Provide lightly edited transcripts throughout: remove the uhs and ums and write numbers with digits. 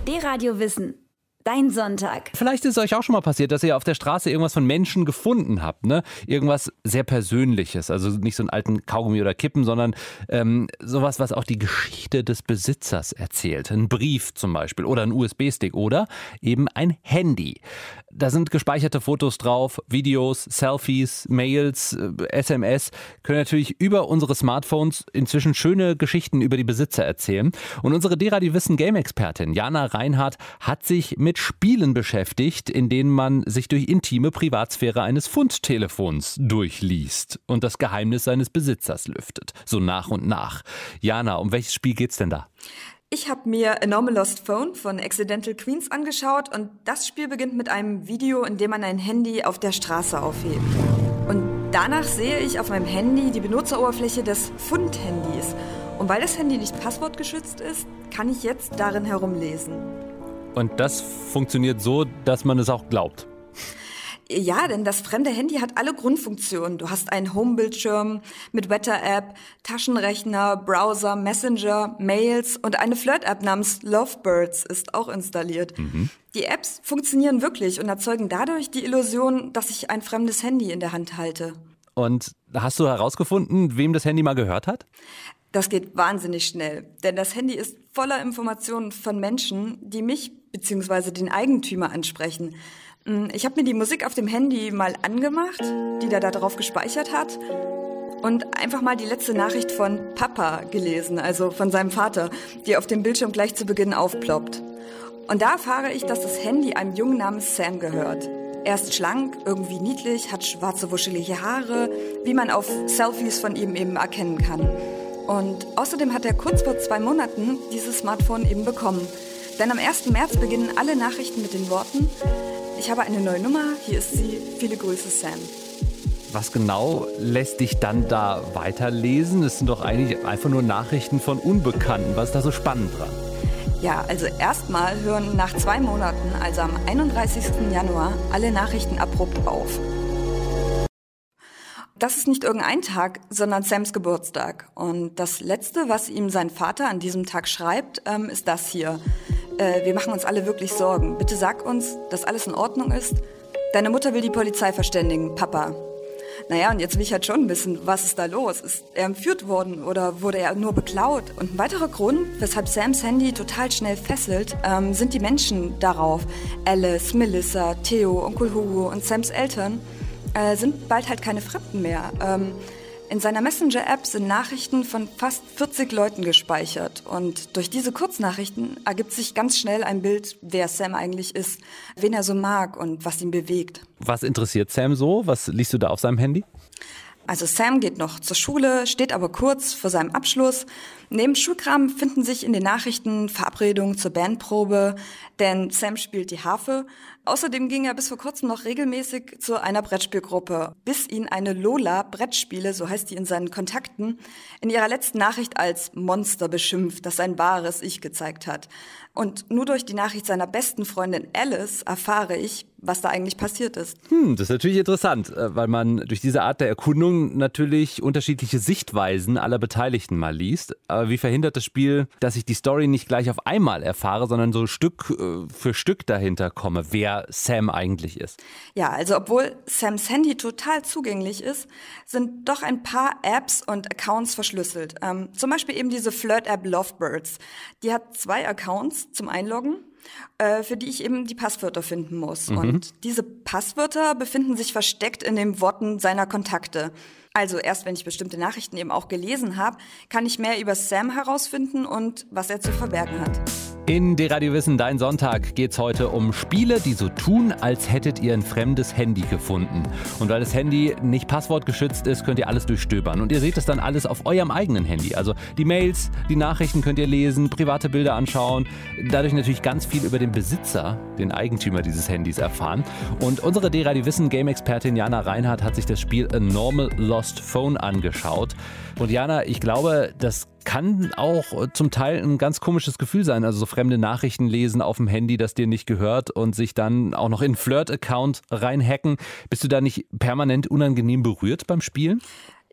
D-Radio Wissen. Dein Sonntag. Vielleicht ist es euch auch schon mal passiert, dass ihr auf der Straße irgendwas von Menschen gefunden habt, ne? Irgendwas sehr Persönliches, also nicht so einen alten Kaugummi oder Kippen, sondern sowas, was auch die Geschichte des Besitzers erzählt. Ein Brief zum Beispiel oder ein USB-Stick oder eben ein Handy. Da sind gespeicherte Fotos drauf, Videos, Selfies, Mails, SMS. Können natürlich über unsere Smartphones inzwischen schöne Geschichten über die Besitzer erzählen. Und unsere D-Radio Wissen Game-Expertin Jana Reinhardt hat sich mit Spielen beschäftigt, in denen man sich durch intime Privatsphäre eines Fundtelefons durchliest und das Geheimnis seines Besitzers lüftet. So nach und nach. Jana, um welches Spiel geht's denn da? Ich habe mir A Normal Lost Phone von Accidental Queens angeschaut und das Spiel beginnt mit einem Video, in dem man ein Handy auf der Straße aufhebt. Und danach sehe ich auf meinem Handy die Benutzeroberfläche des Fundhandys. Und weil das Handy nicht passwortgeschützt ist, kann ich jetzt darin herumlesen. Und das funktioniert so, dass man es auch glaubt. Ja, denn das fremde Handy hat alle Grundfunktionen. Du hast einen Homebildschirm mit Wetter-App, Taschenrechner, Browser, Messenger, Mails und eine Flirt-App namens Lovebirds ist auch installiert. Die Apps funktionieren wirklich und erzeugen dadurch die Illusion, dass ich ein fremdes Handy in der Hand halte. Und hast du herausgefunden, wem das Handy mal gehört hat? Das geht wahnsinnig schnell, denn das Handy ist voller Informationen von Menschen, die mich bzw. den Eigentümer ansprechen. Ich habe mir die Musik auf dem Handy mal angemacht, die der da drauf gespeichert hat und einfach mal die letzte Nachricht von Papa gelesen, also von seinem Vater, die auf dem Bildschirm gleich zu Beginn aufploppt. Und da erfahre ich, dass das Handy einem Jungen namens Sam gehört. Er ist schlank, irgendwie niedlich, hat schwarze, wuschelige Haare, wie man auf Selfies von ihm eben erkennen kann. Und außerdem hat er kurz vor 2 Monaten dieses Smartphone eben bekommen. Denn am 1. März beginnen alle Nachrichten mit den Worten: Ich habe eine neue Nummer, hier ist sie, viele Grüße, Sam. Was genau lässt dich dann da weiterlesen? Es sind doch eigentlich einfach nur Nachrichten von Unbekannten. Was ist da so spannend dran? Ja, also erstmal hören nach 2 Monaten, also am 31. Januar, alle Nachrichten abrupt auf. Das ist nicht irgendein Tag, sondern Sams Geburtstag. Und das Letzte, was ihm sein Vater an diesem Tag schreibt, ist das hier. Wir machen uns alle wirklich Sorgen. Bitte sag uns, dass alles in Ordnung ist. Deine Mutter will die Polizei verständigen, Papa. Naja, und jetzt will ich halt schon wissen, was ist da los? Ist er entführt worden oder wurde er nur beklaut? Und ein weiterer Grund, weshalb Sams Handy total schnell fesselt, sind die Menschen darauf. Alice, Melissa, Theo, Onkel Hugo und Sams Eltern sind bald halt keine Fremden mehr. In seiner Messenger-App sind Nachrichten von fast 40 Leuten gespeichert. Und durch diese Kurznachrichten ergibt sich ganz schnell ein Bild, wer Sam eigentlich ist, wen er so mag und was ihn bewegt. Was interessiert Sam so? Was liest du da auf seinem Handy? Also Sam geht noch zur Schule, steht aber kurz vor seinem Abschluss. Neben Schulkram finden sich in den Nachrichten Verabredungen zur Bandprobe, denn Sam spielt die Harfe. Außerdem ging er bis vor kurzem noch regelmäßig zu einer Brettspielgruppe, bis ihn eine Lola Brettspiele, so heißt die in seinen Kontakten, in ihrer letzten Nachricht als Monster beschimpft, das sein wahres Ich gezeigt hat. Und nur durch die Nachricht seiner besten Freundin Alice erfahre ich, was da eigentlich passiert ist. Das ist natürlich interessant, weil man durch diese Art der Erkundung natürlich unterschiedliche Sichtweisen aller Beteiligten mal liest. Aber wie verhindert das Spiel, dass ich die Story nicht gleich auf einmal erfahre, sondern so Stück für Stück dahinter komme, wer Sam eigentlich ist? Ja, also obwohl Sams Handy total zugänglich ist, sind doch ein paar Apps und Accounts verschlüsselt. Zum Beispiel eben diese Flirt-App Lovebirds. Die hat 2 Accounts zum Einloggen, für die ich eben die Passwörter finden muss. Und diese Passwörter befinden sich versteckt in den Worten seiner Kontakte. Also erst wenn ich bestimmte Nachrichten eben auch gelesen habe, kann ich mehr über Sam herausfinden und was er zu verbergen hat. In D-Radio Wissen, dein Sonntag, geht's heute um Spiele, die so tun, als hättet ihr ein fremdes Handy gefunden. Und weil das Handy nicht passwortgeschützt ist, könnt ihr alles durchstöbern. Und ihr seht es dann alles auf eurem eigenen Handy. Also die Mails, die Nachrichten könnt ihr lesen, private Bilder anschauen. Dadurch natürlich ganz viel über den Besitzer, den Eigentümer dieses Handys erfahren. Und unsere D-Radio Wissen Game-Expertin Jana Reinhardt hat sich das Spiel A Normal Lost Phone angeschaut. Und Jana, ich glaube, das kann auch zum Teil ein ganz komisches Gefühl sein. Also so fremde Nachrichten lesen auf dem Handy, das dir nicht gehört und sich dann auch noch in einen Flirt-Account reinhacken. Bist du da nicht permanent unangenehm berührt beim Spielen?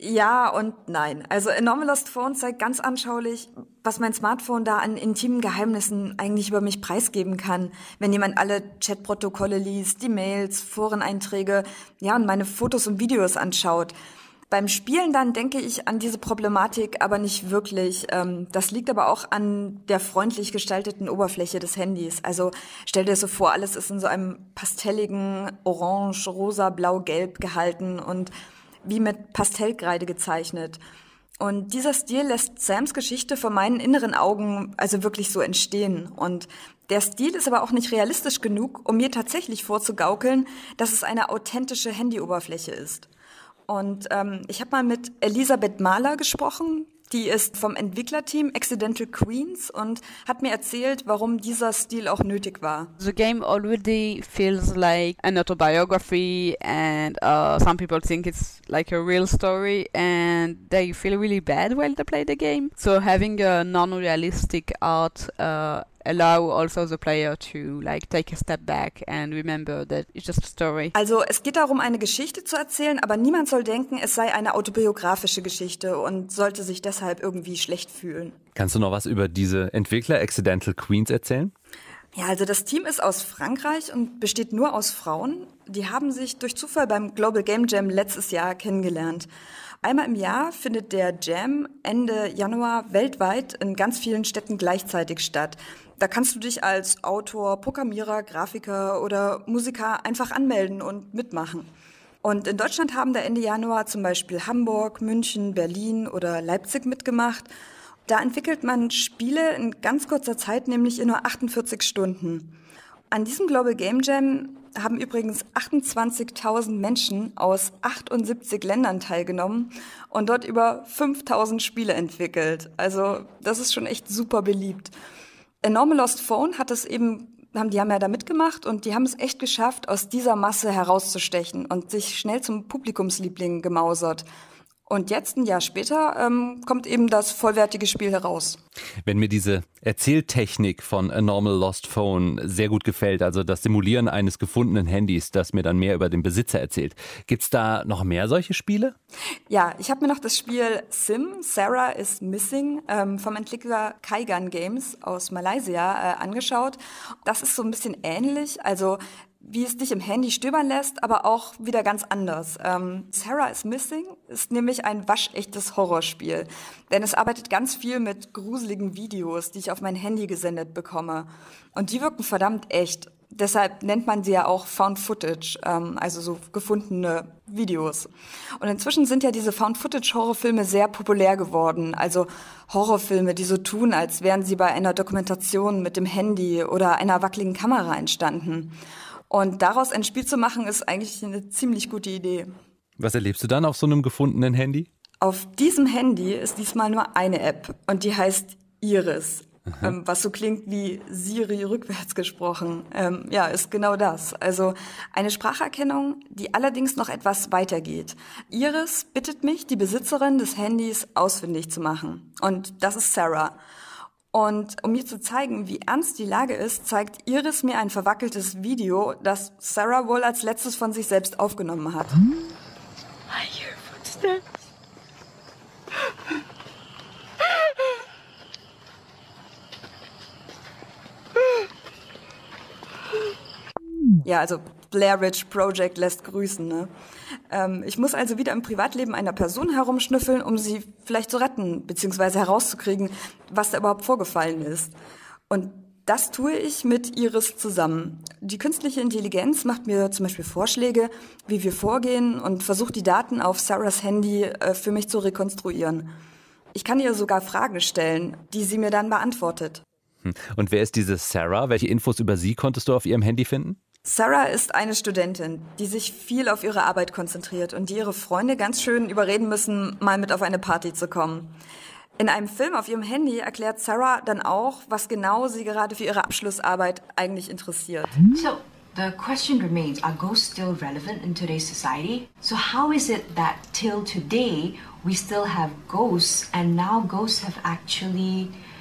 Ja und nein. Also Enormous Lost Phone zeigt ganz anschaulich, was mein Smartphone da an intimen Geheimnissen eigentlich über mich preisgeben kann, wenn jemand alle Chatprotokolle liest, die Mails, Foreneinträge, ja, und meine Fotos und Videos anschaut. Beim Spielen dann denke ich an diese Problematik aber nicht wirklich. Das liegt aber auch an der freundlich gestalteten Oberfläche des Handys. Also stell dir so vor, alles ist in so einem pastelligen Orange, Rosa, Blau, Gelb gehalten und wie mit Pastellkreide gezeichnet. Und dieser Stil lässt Sams Geschichte vor meinen inneren Augen also wirklich so entstehen. Und der Stil ist aber auch nicht realistisch genug, um mir tatsächlich vorzugaukeln, dass es eine authentische Handyoberfläche ist. Und ich habe mal mit Elisabeth Mahler gesprochen. Die ist vom Entwicklerteam Accidental Queens und hat mir erzählt, warum dieser Stil auch nötig war. The game already feels like an autobiography and some people think it's like a real story and they feel really bad while they play the game. So having a non-realistic art allow also the player to like take a step back and remember that it's just a story. Also es geht darum, eine Geschichte zu erzählen, aber niemand soll denken, es sei eine autobiografische Geschichte und sollte sich deshalb irgendwie schlecht fühlen. Kannst du noch was über diese Entwickler Accidental Queens erzählen? Ja, also das Team ist aus Frankreich und besteht nur aus Frauen. Die haben sich durch Zufall beim Global Game Jam letztes Jahr kennengelernt. Einmal im Jahr findet der Jam Ende Januar weltweit in ganz vielen Städten gleichzeitig statt. Da kannst du dich als Autor, Programmierer, Grafiker oder Musiker einfach anmelden und mitmachen. Und in Deutschland haben da Ende Januar zum Beispiel Hamburg, München, Berlin oder Leipzig mitgemacht. Da entwickelt man Spiele in ganz kurzer Zeit, nämlich in nur 48 Stunden. An diesem Global Game Jam haben übrigens 28.000 Menschen aus 78 Ländern teilgenommen und dort über 5.000 Spiele entwickelt. Also das ist schon echt super beliebt. Enormous Lost Phone die haben ja da mitgemacht und die haben es echt geschafft, aus dieser Masse herauszustechen und sich schnell zum Publikumsliebling gemausert. Und jetzt, ein Jahr später, kommt eben das vollwertige Spiel heraus. Wenn mir diese Erzähltechnik von Enormous Lost Phone sehr gut gefällt, also das Simulieren eines gefundenen Handys, das mir dann mehr über den Besitzer erzählt, gibt's da noch mehr solche Spiele? Ja, ich habe mir noch das Spiel Sim, Sarah is Missing, vom Entwickler Kaigan Games aus Malaysia angeschaut. Das ist so ein bisschen ähnlich, also wie es dich im Handy stöbern lässt, aber auch wieder ganz anders. Sarah is Missing ist nämlich ein waschechtes Horrorspiel, denn es arbeitet ganz viel mit gruseligen Videos, die ich auf mein Handy gesendet bekomme. Und die wirken verdammt echt. Deshalb nennt man sie ja auch Found Footage, also so gefundene Videos. Und inzwischen sind ja diese Found Footage Horrorfilme sehr populär geworden. Also Horrorfilme, die so tun, als wären sie bei einer Dokumentation mit dem Handy oder einer wackeligen Kamera entstanden. Und daraus ein Spiel zu machen, ist eigentlich eine ziemlich gute Idee. Was erlebst du dann auf so einem gefundenen Handy? Auf diesem Handy ist diesmal nur eine App und die heißt Iris. Was so klingt wie Siri rückwärts gesprochen. Ja, ist genau das. Also eine Spracherkennung, die allerdings noch etwas weitergeht. Iris bittet mich, die Besitzerin des Handys ausfindig zu machen. Und das ist Sarah. Und um mir zu zeigen, wie ernst die Lage ist, zeigt Iris mir ein verwackeltes Video, das Sarah wohl als letztes von sich selbst aufgenommen hat. I hear footsteps. Ja, also Blair Witch Project lässt grüßen, ne? Ich muss also wieder im Privatleben einer Person herumschnüffeln, um sie vielleicht zu retten, beziehungsweise herauszukriegen, was da überhaupt vorgefallen ist. Und das tue ich mit Iris zusammen. Die künstliche Intelligenz macht mir zum Beispiel Vorschläge, wie wir vorgehen und versucht die Daten auf Sarahs Handy für mich zu rekonstruieren. Ich kann ihr sogar Fragen stellen, die sie mir dann beantwortet. Und wer ist diese Sarah? Welche Infos über sie konntest du auf ihrem Handy finden? Sarah ist eine Studentin, die sich viel auf ihre Arbeit konzentriert und die ihre Freunde ganz schön überreden müssen, mal mit auf eine Party zu kommen. In einem Film auf ihrem Handy erklärt Sarah dann auch, was genau sie gerade für ihre Abschlussarbeit eigentlich interessiert. So, the question remains, are ghosts still relevant in today's society? So how is it that till today we still have ghosts and now ghosts have actually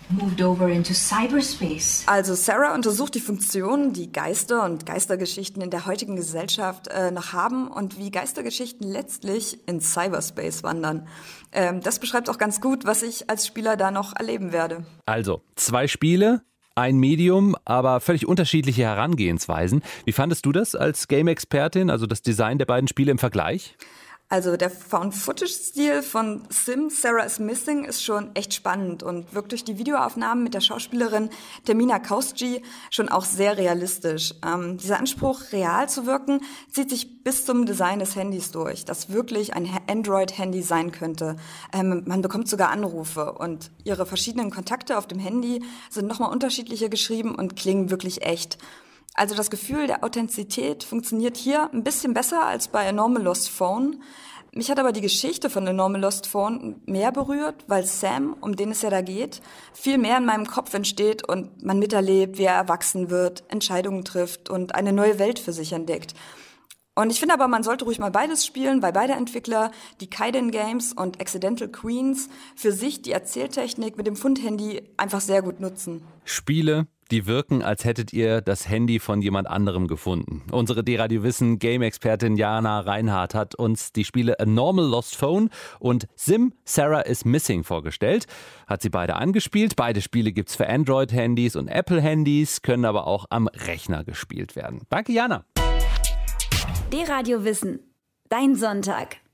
moved over into cyberspace? Also Sarah untersucht die Funktionen, die Geister und Geistergeschichten in der heutigen Gesellschaft noch haben und wie Geistergeschichten letztlich in Cyberspace wandern. Das beschreibt auch ganz gut, was ich als Spieler da noch erleben werde. Also 2 Spiele, ein Medium, aber völlig unterschiedliche Herangehensweisen. Wie fandest du das als Game-Expertin, also das Design der beiden Spiele im Vergleich? Also der Found-Footage-Stil von Sims Sarah is Missing ist schon echt spannend und wirkt durch die Videoaufnahmen mit der Schauspielerin Termina Kausji schon auch sehr realistisch. Dieser Anspruch, real zu wirken, zieht sich bis zum Design des Handys durch, das wirklich ein Android-Handy sein könnte. Man bekommt sogar Anrufe und ihre verschiedenen Kontakte auf dem Handy sind nochmal unterschiedlicher geschrieben und klingen wirklich echt. Also das Gefühl der Authentizität funktioniert hier ein bisschen besser als bei A Normal Lost Phone. Mich hat aber die Geschichte von A Normal Lost Phone mehr berührt, weil Sam, um den es ja da geht, viel mehr in meinem Kopf entsteht und man miterlebt, wie er erwachsen wird, Entscheidungen trifft und eine neue Welt für sich entdeckt. Und ich finde aber, man sollte ruhig mal beides spielen, weil beide Entwickler, die Kaiden Games und Accidental Queens, für sich die Erzähltechnik mit dem Fundhandy einfach sehr gut nutzen. Spiele, die wirken, als hättet ihr das Handy von jemand anderem gefunden. Unsere D-Radio Wissen Game-Expertin Jana Reinhardt hat uns die Spiele A Normal Lost Phone und Sim Sarah is Missing vorgestellt. Hat sie beide angespielt. Beide Spiele gibt's für Android-Handys und Apple-Handys, können aber auch am Rechner gespielt werden. Danke, Jana. D-Radio Wissen. Dein Sonntag.